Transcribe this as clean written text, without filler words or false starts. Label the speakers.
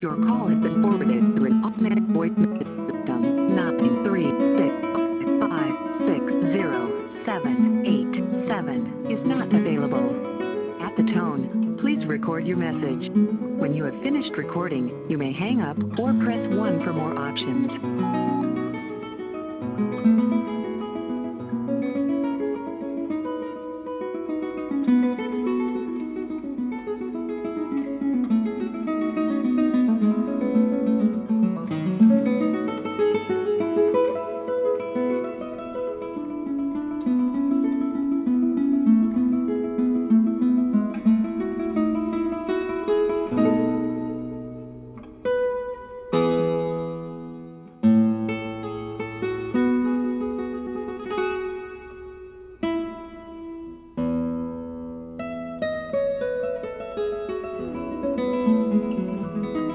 Speaker 1: Your call has been forwarded to an automatic voice message system. 936560787 is not available. At the tone, please record your message. When you have finished recording, you may hang up or press 1 for more options.